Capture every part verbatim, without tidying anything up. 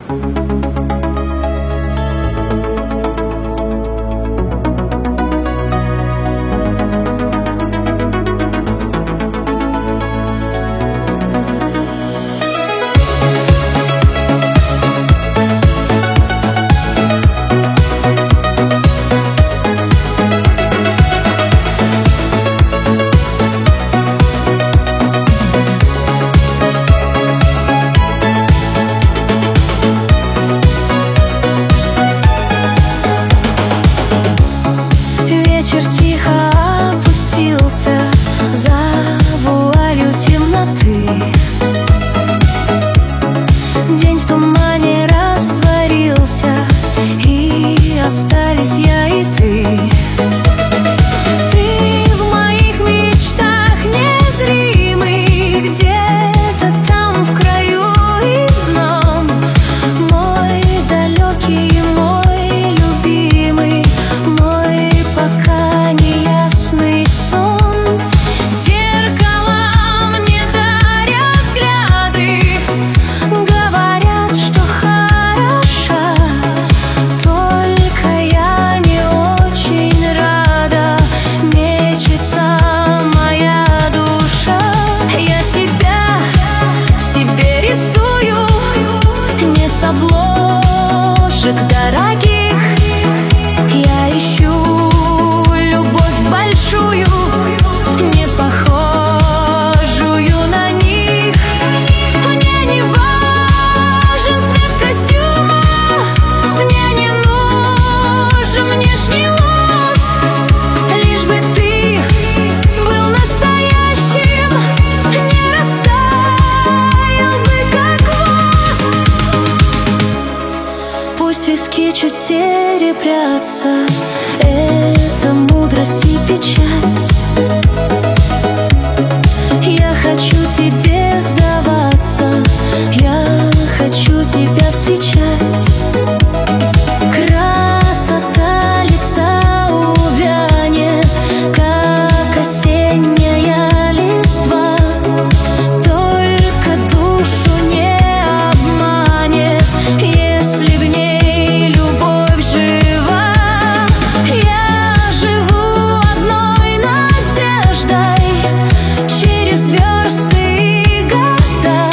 Вечер тихо опустился за вуалью темноты. День в тумане растворился, и остались я и ты. Ты в моих мечтах незримый, где-то там в краю ином. Мой далекий, мой любимый, мой пока неясный сон. Зеркала мне дарят взгляды, говорят, что хороша, только я не очень рада. Мечется моя душа. Я тебя себе рисую не с обложек дорогих. Я ищу любовь большую, не похожую на них. Мне не важен цвет костюма, мне не нужен внешний лоск, лишь бы ты был настоящим, не растаял бы как воск. Пусть виски чуть серебрятся, это мудрость и печать. Я хочу тебе сдаваться, я хочу тебя встречать. Красота лица увянет, как осенняя листва, только душу не обманет, если в ней любовь жива. Я живу одной надеждой через версты и года.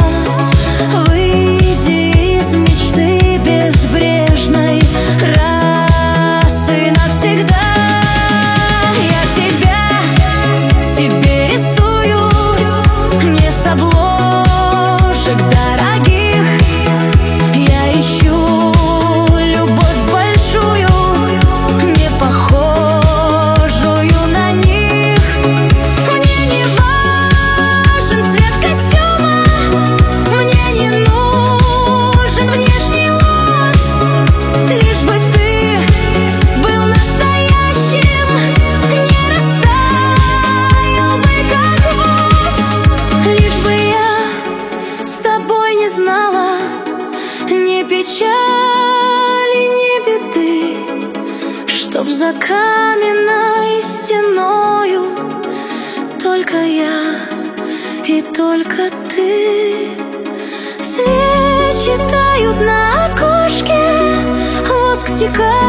Выйди из мечты безбрежной раз и навсегда. Я тебя себе рисую не с обложек дорогих. Я ищу любовь большую, не похожую на них. Мне не важен цвет костюма, мне не нужен внешний лоск, лишь бы ты был настоящим, не растаял бы как воск, лишь бы я с тобой не знала ни печали, ни беды, чтоб за каменной стеною только я и только ты. Свечи тают на окошке, воск стекает